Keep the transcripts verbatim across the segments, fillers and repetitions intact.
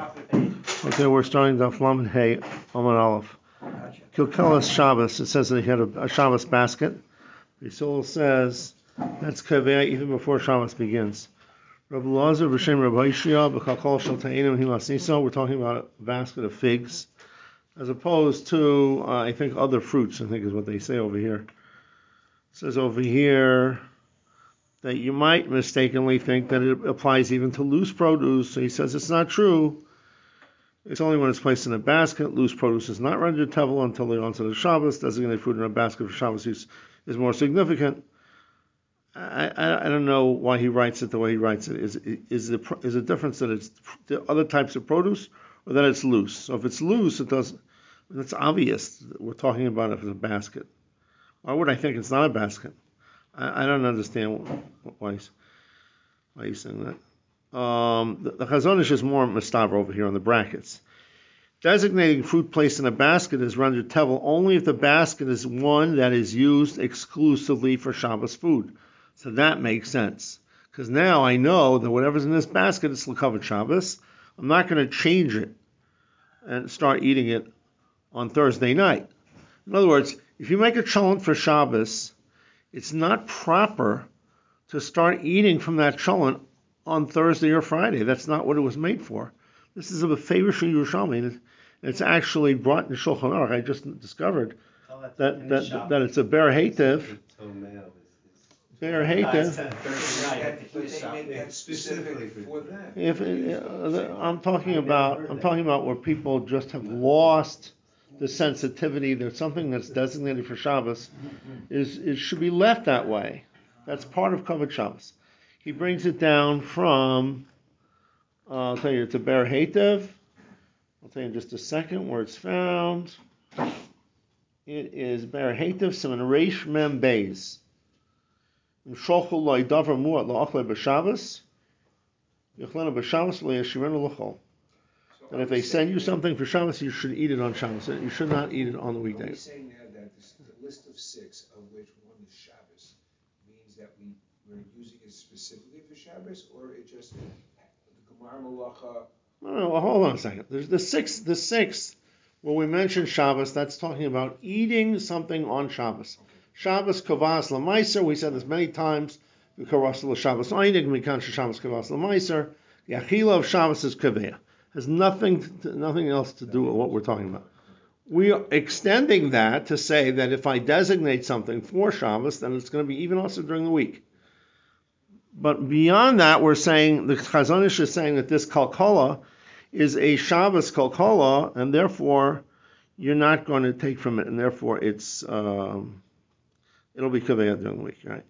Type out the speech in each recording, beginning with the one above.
Okay, we're starting Daf Lamed Hey Amud Aleph. Kilkelas Shabbos. It says that he had a, a Shabbos basket. Yisrael says that's kaveh even before Shabbos begins. Rabbi Lazar b'shem Rabbi Yishia b'chakol shel ta'inim hilas niso. We're talking about a basket of figs, as opposed to uh, I think other fruits. I think is what they say over here. It says over here that you might mistakenly think that it applies even to loose produce. So he says it's not true. It's only when it's placed in a basket. Loose produce is not rendered tevel until the onset of Shabbos. Designated food in a basket for Shabbos is, is more significant. I, I I don't know why he writes it the way he writes it. Is is the is the difference that it's the other types of produce or that it's loose? So if it's loose, it does. It's obvious that we're talking about it as a basket. Why would I think it's not a basket? I, I don't understand why he's, why he's saying that. Um, the, the Chazon Ish is more mistaver over here on the brackets. Designating fruit placed in a basket is rendered tevel only if the basket is one that is used exclusively for Shabbos food. So that makes sense. Because now I know that whatever's in this basket is l'kavod Shabbos. I'm not going to change it and start eating it on Thursday night. In other words, if you make a cholent for Shabbos, it's not proper to start eating from that cholent on Thursday or Friday. That's not what it was made for. This is a favorish Yerushalmi, and it's actually brought in Shulchan Aruch. I just discovered that that, that it's a ber hativ. Ber hativ. Specifically for that. If uh, I'm talking about, I'm talking about where people just have lost the sensitivity. There's something that's designated for Shabbos. Is it should be left that way. That's part of Kavod Shabbos. He brings it down from, uh, I'll tell you, it's a ber hativ. I'll tell you in just a second where it's found. It is ber hativ, siman reish mem beis. That if they send you something for Shabbos, you should eat it on Shabbos. You should not eat it on the weekday. Are we saying now that this, the list of six, of which one is Shabbos, means that we, we're using it specifically for Shabbos, or it just, the Gemara Malacha? No, no, well, hold on a second. There's the sixth, the sixth, when we mention Shabbos, that's talking about eating something on Shabbos. Okay. Shabbos kavas l'maiser, we said this many times. Kavas l'Shabbos einig mikan Shabbos kavas l'maiser. The achila of Shabbos is kaveya. Has nothing, to, nothing else to do with what we're talking about. We are extending that to say that if I designate something for Shabbos, then it's going to be even also during the week. But beyond that, we're saying the Chazon Ish is saying that this kalkala is a Shabbos kalkala, and therefore you're not going to take from it, and therefore it's um, it'll be kaveya during the week, right?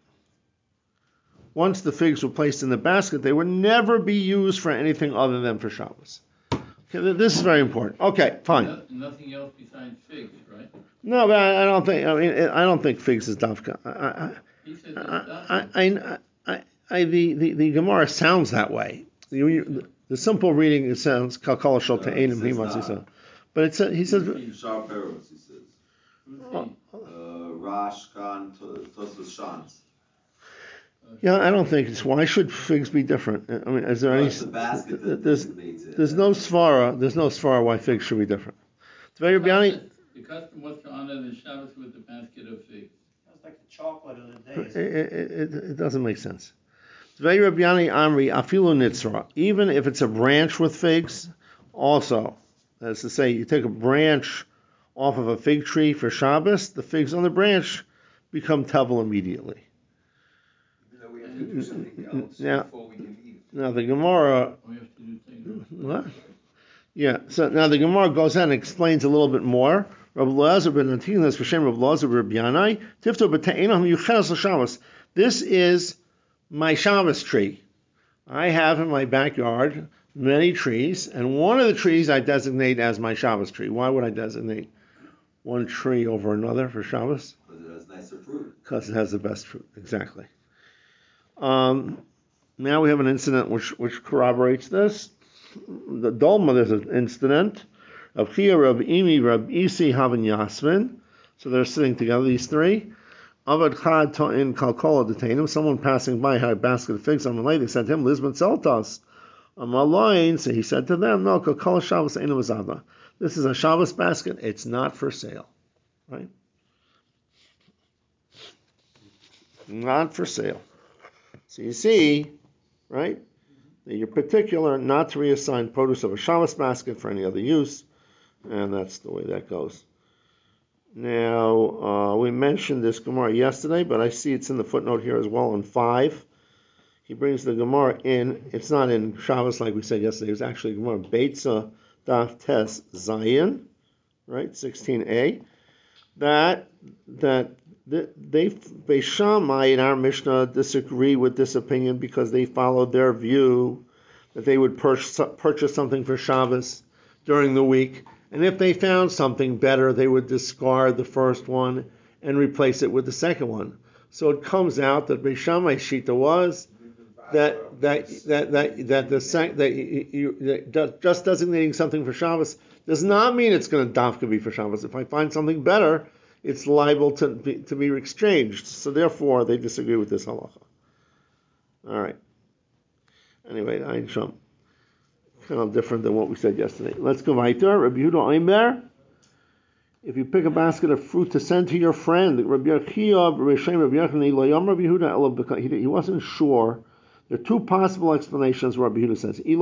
Once the figs were placed in the basket, they would never be used for anything other than for Shabbos. Okay, this is very important. Okay, fine. No, nothing else besides figs, right? No, but I, I don't think. I mean, I don't think figs is dafka. I, I, he said I, I, I, I, the, the the Gemara sounds that way. The, the simple reading it sounds kalkala shel te'enim himasisa, but it's a, he says. Sharp arrows, he says. Oh, uh, Rash Khan Tosfos Shans. Yeah, I don't think it's. Why should figs be different? I mean, is there well, any? The basket that there's there's no svara. There's no svara why figs should be different. It's very Biani. The custom was to honor the Shabbos with the basket of figs. That's like the chocolate of the days. It, it, it, it doesn't make sense. It's very Rabbiani Amri afilu nitzra. Even if it's a branch with figs, also, that's to say, you take a branch off of a fig tree for Shabbos, the figs on the branch become tevel immediately. We have to do something else now, before we can eat it. Now the Gemara. We have to do things. What? Yeah. So now the Gemara goes on and explains a little bit more. Rabbi Lazar ben Antinas v'shem Rabbi Lazar Rabbi Yanai tifto b'te'enam yuchelas l'Shabbos. This is my Shabbos tree. I have in my backyard many trees, and one of the trees I designate as my Shabbos tree. Why would I designate one tree over another for Shabbos? Because it has nicer fruit. Because it has the best fruit. Exactly. Um, now we have an incident which which corroborates this. The Dolma, there's an incident of Chia, Rab Imi, Rab Isi, Havan Yasmin. So they're sitting together, these three. Avad Chad Ta'in Kalkola detained him. Someone passing by had a basket of figs on the lady. They said to him, Lisbon Seltas, Amalain, so he said to them, no, kol Shabbos einu mazava. This is a Shabbos basket. It's not for sale, right? Not for sale. So you see, right, that you're particular not to reassign produce of a Shabbos basket for any other use, and that's the way that goes. Now, uh, we mentioned this Gemara yesterday, but I see it's in the footnote here as well in five. He brings the Gemara in. It's not in Shabbos like we said yesterday. It's actually Gemara Beitza Daf Tes Zayin, right, sixteen a. That that they Beis Shammai in our Mishnah disagree with this opinion because they followed their view that they would purchase, purchase something for Shabbos during the week, and if they found something better, they would discard the first one and replace it with the second one. So it comes out that Beis Shammai's shita was that that that that that the sec, that you, that just designating something for Shabbos does not mean it's going to dafka be for Shabbos. If I find something better, it's liable to be, to be exchanged. So therefore, they disagree with this halacha. All right. Anyway, Ein Sham. Kind of different than what we said yesterday. Let's go weiter. Rabbi Yehuda Omer. If you pick a basket of fruit to send to your friend, Rabbi Yehuda, he wasn't sure. There are two possible explanations. Rabbi Yehuda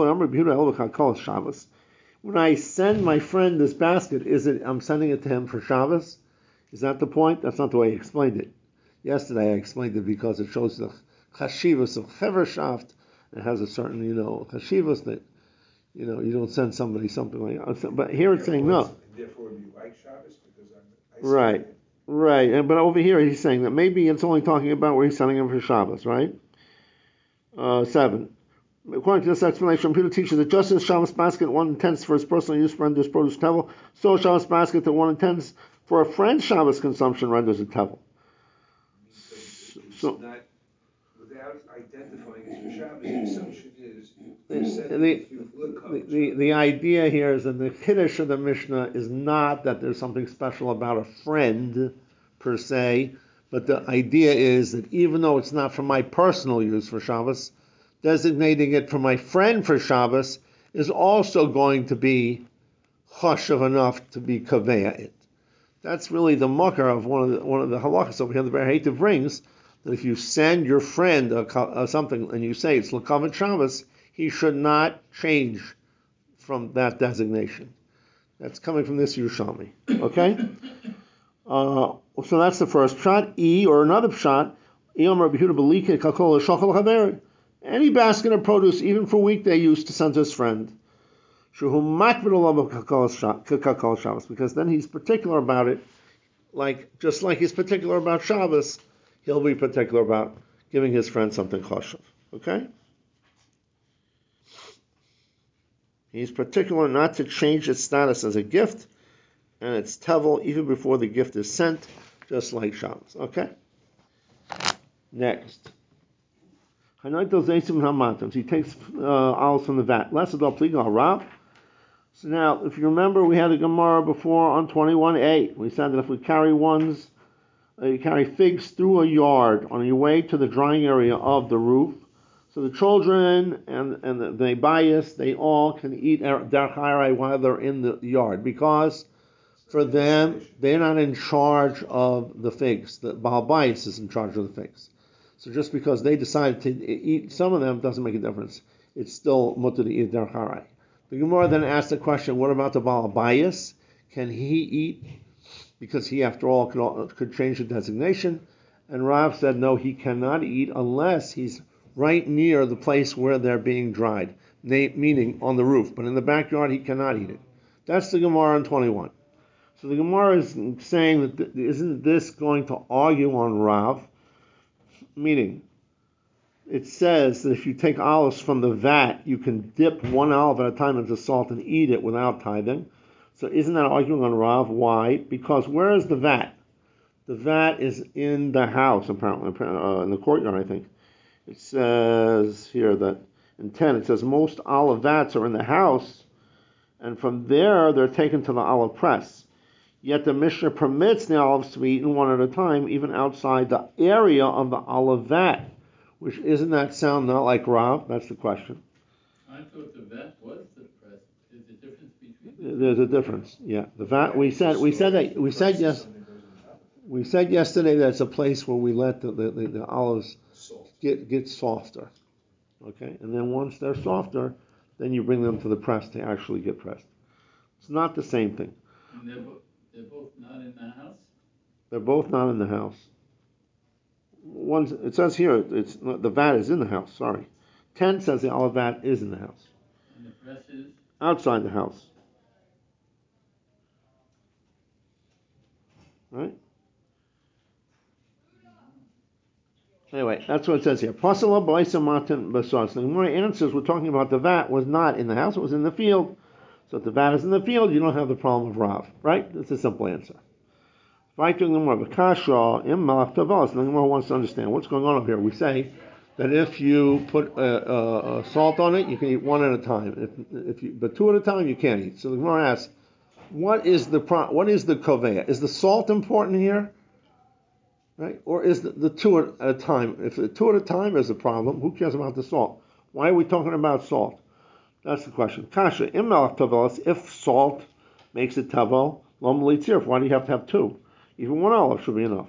says, when I send my friend this basket, is it I'm sending it to him for Shabbos? Is that the point? That's not the way he explained it. Yesterday I explained it because it shows the chashivas of chevershaft. It has a certain, you know, chashivas that, you know, you don't send somebody something like that. But here it's saying no. Therefore, you like Shabbos because I'm. Right, right. And but over here he's saying that maybe it's only talking about where he's sending him for Shabbos, right? Uh, seven. According to this explanation, Peter teaches that just as Shabbos basket one intends for his personal use renders produce tevel, so Shabbos basket that one intends for a friend's Shabbos consumption renders a tevel. So, not, without identifying it for Shabbos, the assumption is the, the, the, the, the idea here is that the Kiddush of the Mishnah is not that there's something special about a friend per se, but the idea is that even though it's not for my personal use for Shabbos, designating it for my friend for Shabbos is also going to be chashuv enough to be kaveya it. That's really the mucker of one of the one of the halachas over here. The Berheta brings that if you send your friend a, a, something and you say it's l'kavet Shabbos, he should not change from that designation. That's coming from this Yerushalmi. Okay? Uh, so that's the first pshat. E, or another pshat, any basket of produce, even for weekday use, to send to his friend. Because then he's particular about it, like just like he's particular about Shabbos, he'll be particular about giving his friend something chashuv. Okay? He's particular not to change its status as a gift, and it's tevel even before the gift is sent, just like Shabbos. Okay? Next. He takes uh, olives from the vat. So now, if you remember, we had a Gemara before on twenty-one a. We said that if we carry ones, uh, you carry figs through a yard on your way to the drying area of the roof, so the children and, and the, the bias, they all can eat derech harai while they're in the yard, because for them, they're not in charge of the figs. The Baal Bayis is in charge of the figs. So just because they decided to eat some of them doesn't make a difference. It's still mutter to eat derech harai. The Gemara then asked the question, what about the Baal Bayis? Can he eat? Because he, after all, could, could change the designation. And Rav said, no, he cannot eat unless he's right near the place where they're being dried, meaning on the roof. But in the backyard, he cannot eat it. That's the Gemara in twenty-one. So the Gemara is saying that th- isn't this going to argue on Rav? Meaning, it says that if you take olives from the vat, you can dip one olive at a time into salt and eat it without tithing. So isn't that arguing on Rav? Why? Because where is the vat? The vat is in the house, apparently, uh, in the courtyard, I think. It says here that in ten, it says most olive vats are in the house, and from there they're taken to the olive press. Yet the Mishnah permits the olives to be eaten one at a time, even outside the area of the olive vat. Which, isn't that sound not like Rav? That's the question. I thought the vat was the press. There's a difference between. There's a difference. Yeah, the vat. We said we said that we said yes. Something goes on top of it. We said yesterday that it's a place where we let the the, the, the olives Salt. get get softer. Okay, and then once they're softer, then you bring them to the press to actually get pressed. It's not the same thing. And they're, bo- they're both not in the house? They're both not in the house. One's, it says here it's not, the vat is in the house. Sorry, ten says the olive vat is in the house. And the press is? Outside the house. Right? Anyway, that's what it says here. Pasala b'aisa matan basar. So the Gemara answers, we're talking about the vat was not in the house, it was in the field. So if the vat is in the field, you don't have the problem of Rav. Right? That's a simple answer. Right to the Gemara, B'kasha, im malach tavos. The Gemara wants to understand what's going on up here. We say that if you put uh, uh, salt on it, you can eat one at a time. If, if you, but two at a time, you can't eat. So the Gemara asks, what is the pro, what is the koveya? Is the salt important here? Right? Or is the, the two at a time? If the two at a time is a problem, who cares about the salt? Why are we talking about salt? That's the question. Kasha, im malach tavos, if salt makes it tavo, lom litzirf, why do you have to have two? Even one olive should be enough.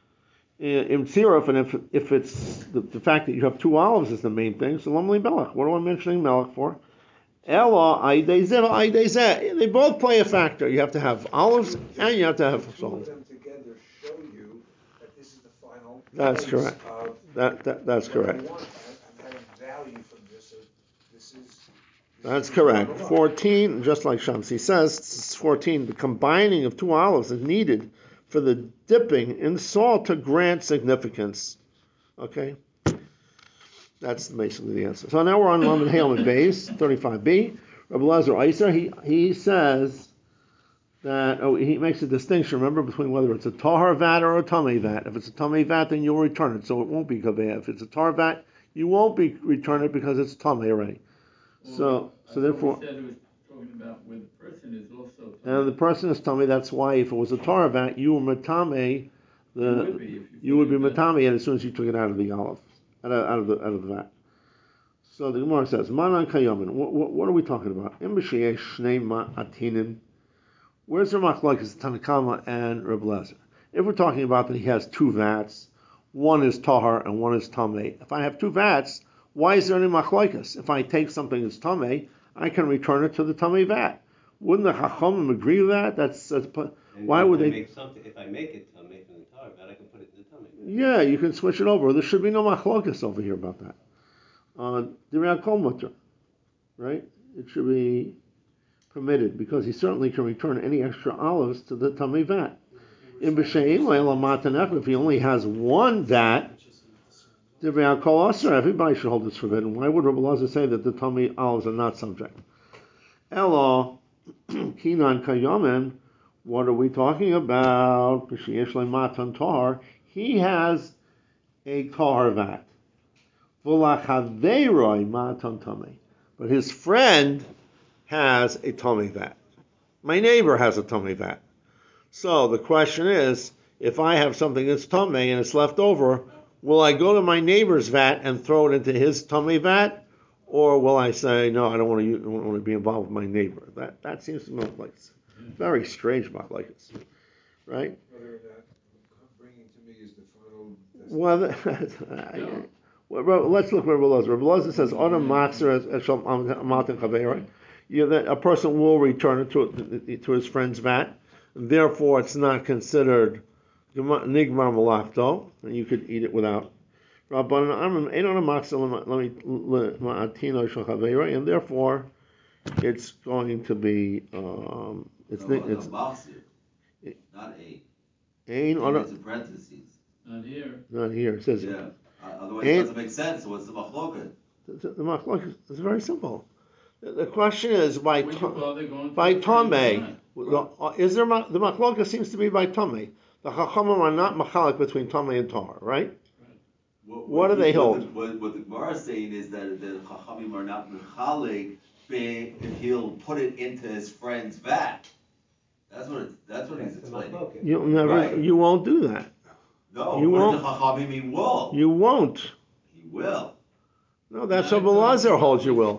In tziruf, and if if it's the, the fact that you have two olives is the main thing, so lom li melech. What am I mentioning melech for? Ella aidei zeh aidei zeh. They both play a factor. You have to have olives and you have to have The two salt. of them together show you that this is the final. That's place correct. of That, that that's what I correct. want. I'm having value from this. So this is. This That's is correct. level up. Fourteen, just like Shamsi says, it's fourteen. The combining of two olives is needed for the dipping in salt to grant significance. Okay? That's basically the answer. So now we're on Lamed Hale and base, thirty-five b. Rabbi Lezer Iser, he, he says that, oh, he makes a distinction, remember, between whether it's a tahar vat or a tamei vat. If it's a tamei vat, then you'll return it, so it won't be kaveh. If it's a tahar vat, you won't be return it because it's tamei already. Well, So, I so thought therefore, we said it was talking about where the person is also. and the person is tamei. That's why if it was a tahar vat, you were matame. The You would be if you you would be put it in matame, and as soon as you took it out of the olive, out of, out of the out of the vat. So the Gemara says, Manan kayamin. What, what, what are we talking about? Im b'sheyesh shnei ma'atinim. Where's the machlokes Tanakama and Reb Lezer? If we're talking about that he has two vats, one is tahar and one is tamei. If I have two vats, why is there any machlokes? If I take something that's tamei, I can return it to the tamei vat. Wouldn't the chachamim agree with that? That's, that's And why if would I they? Make something, if I make it tummy from the tar vat, I can put it in the tummy. Yeah, you can switch it over. There should be no machlokes over here about that. Uh, Diriyah kol mutter, right? It should be permitted because he certainly can return any extra olives to the tamei vat. In b'sheim le'ela matanech, if he only has one vat, Diriyah kol aser, everybody should hold this forbidden. Why would Rabbi Lezer say that the tamei olives are not subject? Ela kinan kayamen. What are we talking about? B'sheyesh le'matan tahar. He has a tahar vat. But his friend has a tummy vat. My neighbor has a tummy vat. So the question is, if I have something that's tummy and it's left over, will I go to my neighbor's vat and throw it into his tummy vat? Or will I say, no, I don't want to, I don't want to be involved with my neighbor? That that seems to me like very strange about like this, right? Whether or not bringing to me is the final. Well, No. well, let's look at Rabbi Lezer. Rabbi Lezer says, "Adam makser eshel matan chavei." Right? You that a person will return it to to his friend's vat, and therefore it's not considered nigmar malachto, and you could eat it without. And therefore, it's going to be um, it's No, it's no, machzir, not eight. ain Eight on is in parentheses. Not here. not here. It says Yeah. Uh, otherwise, Eight- it doesn't make sense. So what's the machloket? the, the machlokes is very simple. The, the question is by Would you to, bother going to by the friend's Tomei. vat? the- Is there ma- the machlokes seems to be by Tomei? The chachamim are not machalik between Tomei and Tar, right? What, What do he- they what hold? The, what, what the Gemara is saying is that the chachamim are not mechalik if he'll put it into his friend's vat. That's what it, that's what he's That's the explaining. machloket. You never, Right. you won't do that. No, You what won't- if the chachamim he will? You won't. He will. No, that's No, what I thought Belazar you- holds. You will.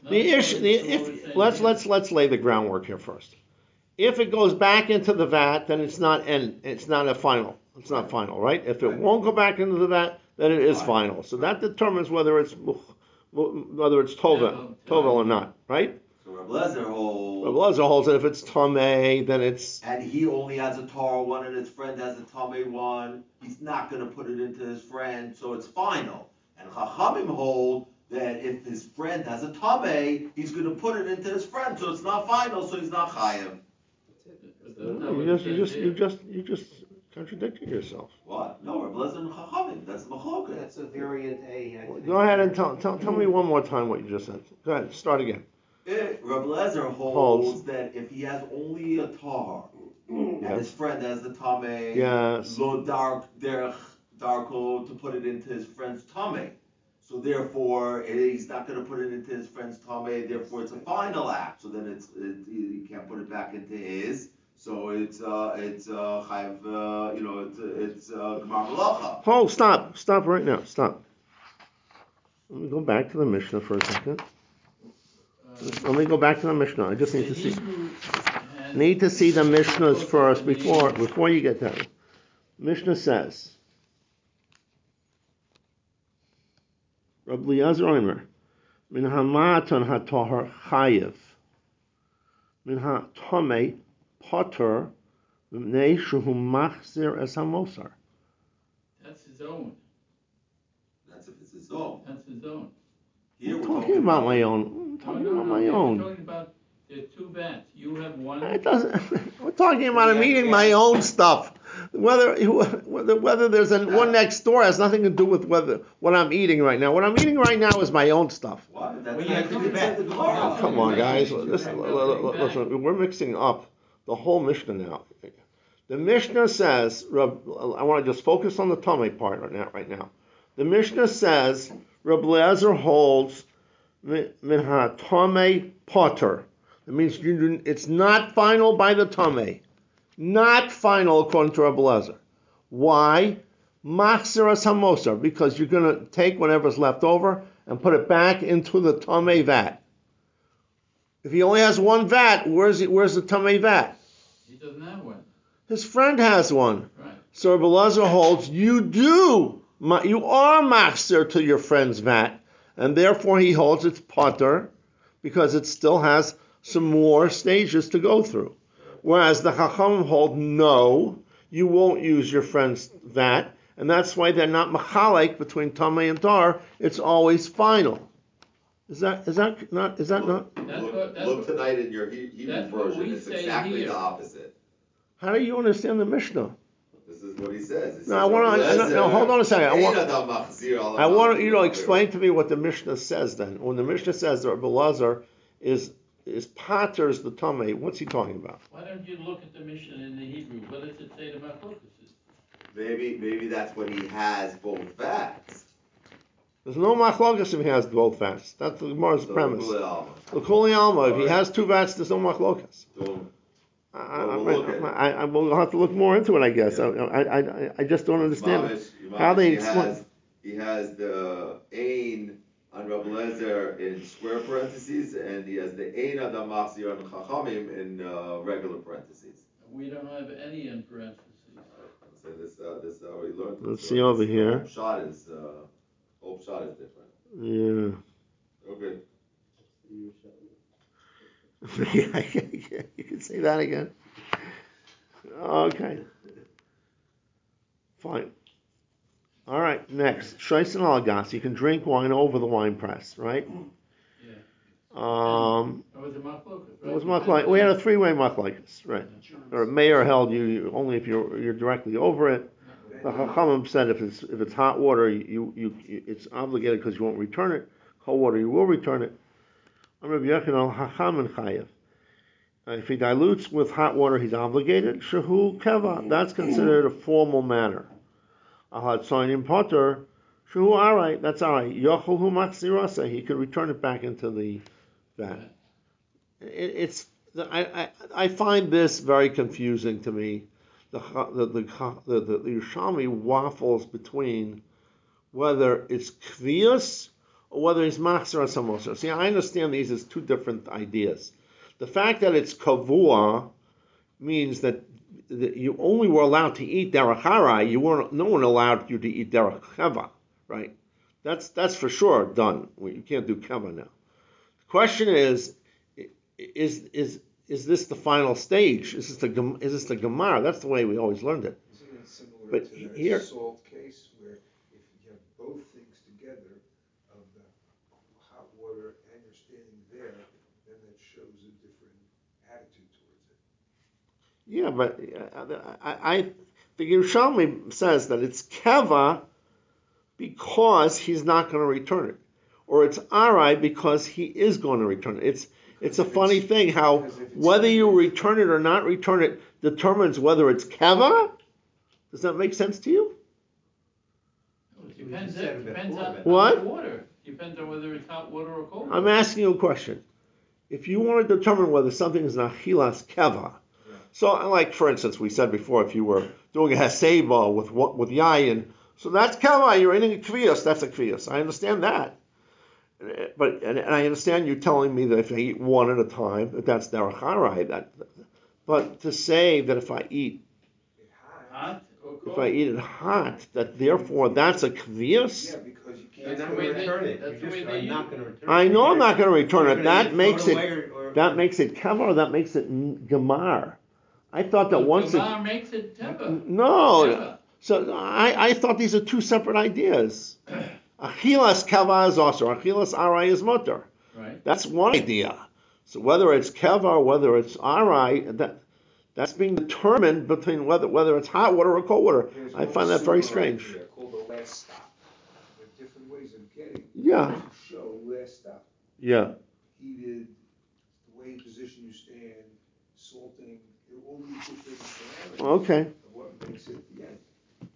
The issue, the, if, let's let's let's lay the groundwork here first. If it goes back into the vat, then it's not end. It's not a final. It's not final, right? If it won't go back into the vat, then it is final. So that determines whether it's whether it's tovel, tovel or not, right? So Reb Lezer holds. Reb Lezer holds that if it's tamei, then it's. And he only has a tar one, and his friend has a tamei one. He's not going to put it into his friend, so it's final. And Chachamim hold that if his friend has a tamei, he's going to put it into his friend, so it's not final, so he's not chayav. You just, you just, you just, you just contradicted yourself. What? No, Reb Lezer and Chachamim. That's the machloket. That's a variant A. I think. Go ahead and tell, tell, tell me one more time what you just said. Go ahead, start again. If Reb Lezer holds, holds that if he has only a tar, and yes. his friend has the tamei, yes. lo dark derech darko to put it into his friend's tamei. So therefore, he's not going to put it into his friend's tamei. Therefore, it's a final act. So then it's it, he can't put it back into his. So it's uh it's uh chayv uh, you know it's it's uh gemar malacha. Hold, stop, stop right now, stop. Let me go back to the Mishnah for a second. Let me go back to the Mishnah. I just need to see. Need to see the Mishnahs first before before you get there. Mishnah says. Rabbi Eliezer Omer, min hamatan hatahar chayev, min hatomei potter, mnei shehu machzir es hamosar. That's his own. That's if it's his own. That's his own. Here we're talking, talking about my own. I'm talking no, no, about no, my own. We're talking about there are two vats. You have one. It doesn't. We're talking about I'm eating my own stuff. Whether whether whether there's a, one next door has nothing to do with whether what I'm eating right now. What I'm eating right now is my own stuff. What? That's well, yeah, oh, come on, guys. Listen, listen, we're mixing up the whole Mishnah now. The Mishnah says, I want to just focus on the Tamei part right now. Right now, the Mishnah says Reb Lezer holds min ha-Tamei potter. That means you do, it's not final by the Tamei. Not final according to Reb Lezer. Why? Machzir as hamosar, because you're going to take whatever's left over and put it back into the Tamei vat. If he only has one vat, where's he, where's the Tamei vat? He doesn't have one. His friend has one. Right. So Reb Lezer holds you do, you are machzir to your friend's vat, and therefore he holds it's potter because it still has some more stages to go through. Whereas the Chachamim hold, no, you won't use your friend's vat, and that's why they're not machalek between tamei and tar. It's always final. Is that is that not is that look, not? That's look, what, that's look what, tonight in your Hebrew version. It's exactly here. the opposite. How do you understand the Mishnah? This is what he says. He no, I want to. No, no, hold on a second. I want. I want you to explain to me what the Mishnah says. Then, when the Mishnah says that Reb Lezer is is paters the tamei, what's he talking about? Why don't you look at the Mishnah in the Hebrew? What does it say about focuses? Maybe, maybe that's when he has both vats. There's no machlokas if he has both vats. That's the Gemara's so premise. L'kuli alma. If he has two vats, there's no machlokas. So, I, I, we'll I, I, will have to look more into it, I guess. Yeah. I, I, I, I just don't understand Mamish, Mamish, how they he explain. Has, he has the ain on Reb Lezer in square parentheses, and he has the ein adam machzir on Chachamim in uh, regular parentheses. We don't have any in parentheses. So this, uh, this uh, we learned. Let's so see over here. Hope shot is, uh, hope shot is different. Yeah. Okay. You can say that again. Okay. Fine. All right, next. Shoysen al-gas. You can drink wine over the wine press, right? Yeah. Um, it was a machlokas, right? It was machlokas. We had a three-way machlokas, right? Or a mayor held you, you only if you're you're directly over it. The Chachamim said if it's if it's hot water, you you, you it's obligated because you won't return it. Cold water, you will return it. If he dilutes with hot water, he's obligated. Shehu keva. That's considered a formal manner. Ahad soinim potter. Shehu alright. That's alright. Yochulhu machzirasa. He could return it back into the vat. It, it's I, I I find this very confusing to me. The the the the, the, the Yerushalmi waffles between whether it's kvius or whether he's machzer or samoser. See, I understand these as two different ideas. The fact that it's kavua means that, that you only were allowed to eat derech harai. You weren't. No one allowed you to eat derech cheva, right? That's that's for sure done. You can't do keva now. The question is, is is is this the final stage? Is this the is this the gemara? That's the way we always learned it. Isn't it similar But to that here- salt case where if you have both things together of the hot water and you're standing there, then that shows a different attitude towards it? Yeah, but I, I the Yerushalmi says that it's keva because he's not going to return it, or it's arai because he is going to return it. It's it's a funny thing how whether you return it or not return it determines whether it's keva. Does that make sense to you? It depends, You said it it depends before, on but- on What? the water. Depends on whether it's hot water or cold I'm water. asking you a question. If you want to determine whether something is an achilas keva, so like for instance we said before, if you were doing a haseba with what with yayin, so that's keva. You're eating a kviyas. That's a kviyas. I understand that. But and, and I understand you telling me that if I eat one at a time, that that's derech harai. That, but to say that if I eat It hot. Hot or cold? if I eat it hot, that therefore that's a kviyas. Yeah, because you You're can't. That's not the gonna way they- return it, that's you the way just they are use not it. gonna return it. I know I'm not going to return You're it. gonna That either makes throw it away or- or- that makes it keva, or that makes it n- gemar. I thought that Well, once it Gemara makes it teva. no. Teva. So I, I thought these are two separate ideas. Achilas keva is also achilas arai is mutter. Right. That's one idea. So whether it's keva or whether it's arai, that that's being determined between whether whether it's hot water or cold water. There's I one find that very super strange. idea called the last stop. There are different ways of getting Yeah. to show last stop. Yeah. Heated, the way you position you stand, salting, all these different parameters Okay. of what makes it the end.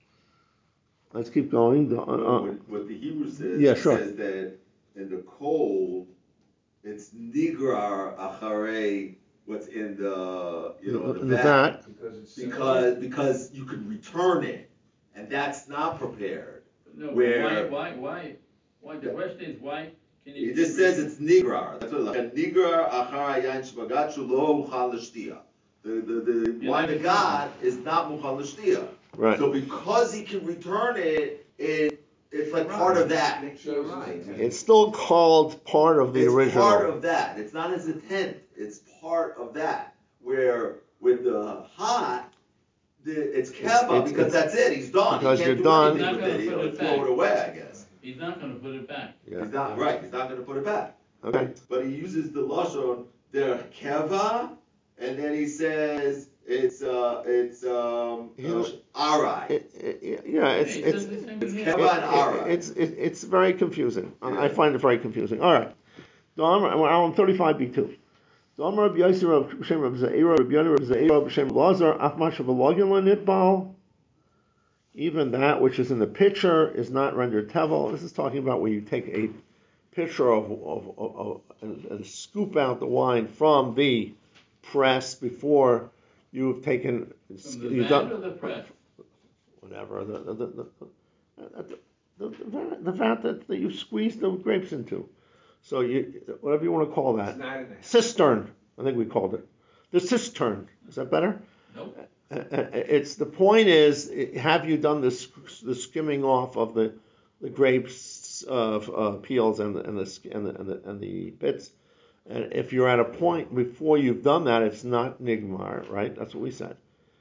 Let's keep going. The- uh, uh, What, what the Hebrew says, Yeah, it sure. says that in the cold, it's nigrar acharei what's in the, you know, in in the the vat. vat. Because it's. Because, because you can return it, and that's not prepared. No, but Where- why, why, why, why, the question is why can you? It just says it's nigrar, that's what, like a nigrar acharei yain shbagachu lo uchal l'shtia. The, the, the Yeah, wine that of is- God is not muchal l'shtia. Right. So because he can return it, it, it's like part of that. It shows his Right. intent. It's still called part of the It's original. part of that. It's not his intent. It's part of that. Where with the hot, the, it's keva it's- because it's- that's it. He's done. because he can't you're do done. anything He's with not it. gonna He'll put it throw back. it away, I guess. He's not gonna put it back. Yeah. He's not right. He's not going to put it back. Okay. But he uses the lashon there keva, and then he says it's uh it's um He uh, was- arai. It- it- yeah, it's He it's says the same it's thing. Keva it- and Ara. it- it's it, it's very confusing. I- I Yeah. find it very confusing. All right. Dom- We're on thirty-five b two. Dom Reb Yossi Reb Shem Reb Zeira Reb Yoni Reb Zeira Reb Shem Lazar Afmash V'Login Nitbal. Even that which is in the pitcher is not rendered tevel. This is talking about where you take a pitcher of, of, of, of and, and scoop out the wine from the press before you've taken From the you've vat done or the press? whatever the the the, the, the, the, the, vat, the vat that, that you squeeze the grapes into. So you whatever you want to call that. It's not in there. Cistern, I think we called it. The cistern. Is that better? Nope. Uh, uh, It's the point is, have you done this the skimming off of the the grapes of uh, peels and the and the sk- and the, and the and the pits? And if you're at a point before you've done that, it's not nigmar, right? That's what we said.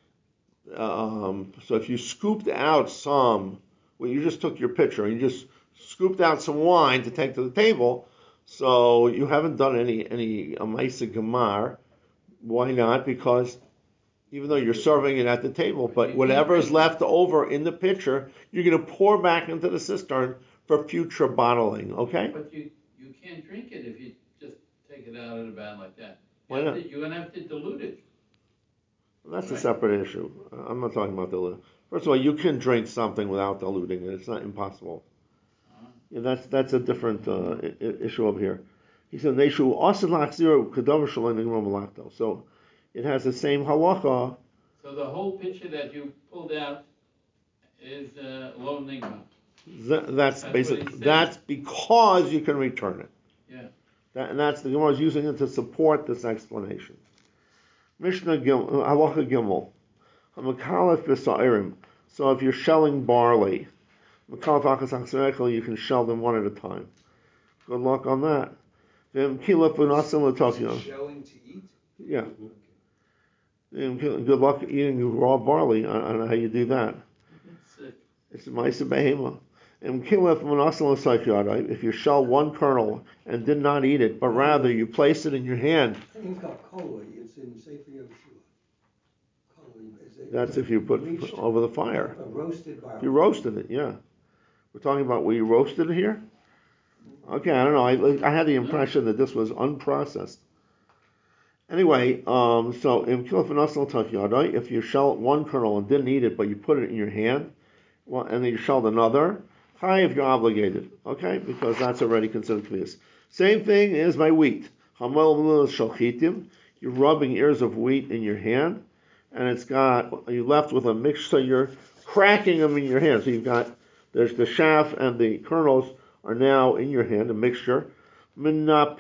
Um, so if you scooped out some, well, you just took your pitcher and you just scooped out some wine to take to the table. So you haven't done any any amaisa gemar. Why not? Because even though you're serving it at the table, but whatever is left over in the pitcher, you're going to pour back into the cistern for future bottling. Okay? But you, you can't drink it if you just take it out of the vat like that. You Why have not? to- You're gonna have to dilute it. Well, that's a Right. separate issue. I'm not talking about diluting. First of all, you can drink something without diluting it. It's not impossible. Uh, Yeah, that's that's a different uh, I- I- issue over here. He said, "Neshu asin lachziro kadavar shalom nigrom malachto." So it has the same halacha. So the whole picture that you pulled out is uh, low nigma. That, that's That's what basic. he said. That's because you can return it. Yeah. That, and that's the Gemara is using it to support this explanation. Mishnah Gimel, Halacha Gimel, Hamakalev b'sa'irim. So if you're shelling barley, Makalev achas achserekel, you can shell them one at a time. Good luck on that. V'im kilef v'nasim l'tokyo. Shelling to eat? Yeah. Good luck eating raw barley. I don't know how you do that. Sick. It's a ma'aser behema. If you shell one kernel and did not eat it, but rather you place it in your hand, It's in Sefer Yoshua. that's if you put it over the fire. A roasted barley. If you roasted it, yeah. We're talking about where you roasted it here? Okay, I don't know. I, I had the impression that this was unprocessed. Anyway, um, so if you shell one kernel and didn't eat it, but you put it in your hand, well, and then you shelled another, chayiv, you're obligated, okay? Because that's already considered kvias. Same thing is by wheat. You're rubbing ears of wheat in your hand, and it's got, you're left with a mixture, so you're cracking them in your hand. So you've got, there's the chaff and the kernels are now in your hand, a mixture. You can blow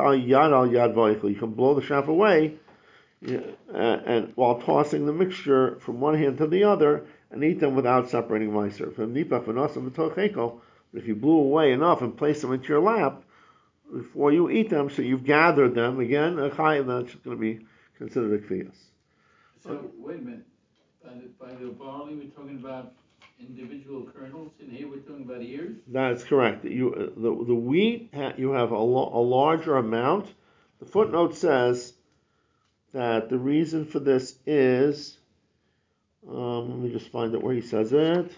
the chaff away, and, and while tossing the mixture from one hand to the other, and eat them without separating meiser. If you blew away enough and placed them into your lap before you eat them, so you've gathered them again, a chayiv, that's going to be considered a kvias. So okay. Wait a minute. By the, by the barley, we're talking about individual kernels, and here we're talking about ears. That's correct. You the the wheat you have a, lo, a larger amount. The footnote says that the reason for this is. Um, let me just find out where he says it.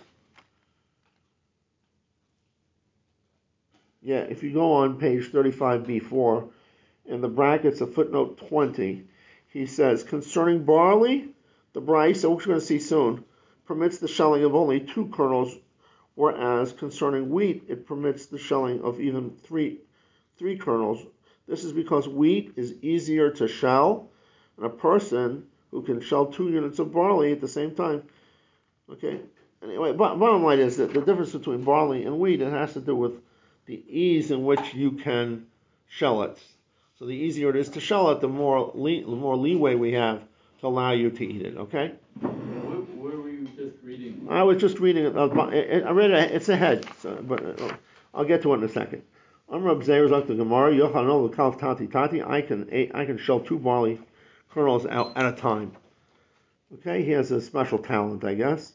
Yeah, if you go on page thirty-five b four, in the brackets of footnote twenty, he says, concerning barley, the Braisa, which we're going to see soon, permits the shelling of only two kernels, whereas concerning wheat, it permits the shelling of even three, three kernels. This is because wheat is easier to shell, and a person who can shell two units of barley at the same time. Okay. Anyway, bottom line is that the difference between barley and wheat, it has to do with the ease in which you can shell it. So the easier it is to shell it, the more lee, the more leeway we have to allow you to eat it. Okay. Where, where were you just reading? I was just reading it. I read it. It's ahead, so, but I'll get to it in a second. I'm Reb Zeir's up to Gemara. Yochanan l'kalf tati tati. I can I can shell two barley kernels out at a time. Okay, he has a special talent, I guess.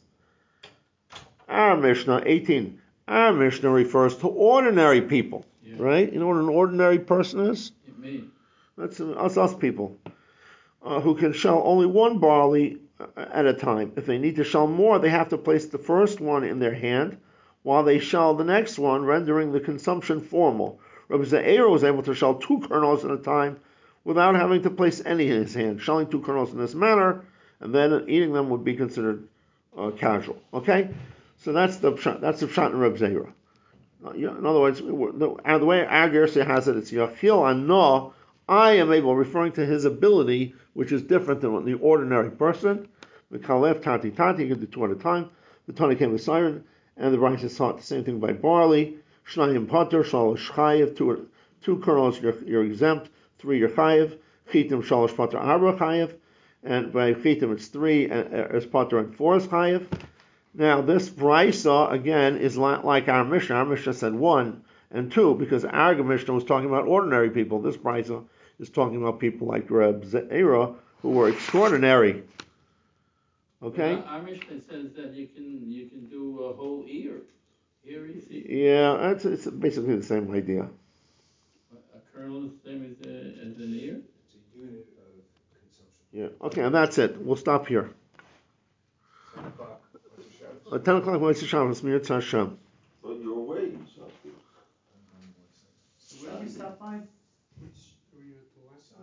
Our Mishnah, eighteen. Our Mishnah refers to ordinary people, yeah. Right? You know what an ordinary person is? Me. That's us, us people, uh, who can shell only one barley at a time. If they need to shell more, they have to place the first one in their hand while they shell the next one, rendering the consumption formal. Rabbi Ze'era was able to shell two kernels at a time without having to place any in his hand. Shelling two kernels in this manner and then eating them would be considered uh, casual. Okay, so that's the that's the pshat in Reb Zeira. Uh, in other words, the, the way our Gersa has it, it's Yachil Ano. I am able, referring to his ability, which is different than the ordinary person. The Kalef Tati Tati, you can do two at a time. The Tani came with siren, and the Brisa taught the same thing by barley. Shnayim Potter, Shalosh Chayev, two two kernels you're, you're exempt, three you're Chayev. Chitim Shalosh Potter Arba Chayev. And by Chitim it's three as Potter and four is Chayev. Now this Brisa again is like our Mishnah. Our Mishnah said one and two because our Mishnah was talking about ordinary people. This Brisa is talking about people like Reb Ze'era who were extraordinary. Okay. Well, our Mishnah says that you can you can do a whole ear. Ear you see. Yeah, it's it's basically the same idea. A kernel is the same as, a, as an ear. It's a unit of consumption. Yeah. Okay, and that's it. We'll stop here. Ten o'clock. Uh, ten o'clock. Motzei Shabbos. Mir Tzah Hashem.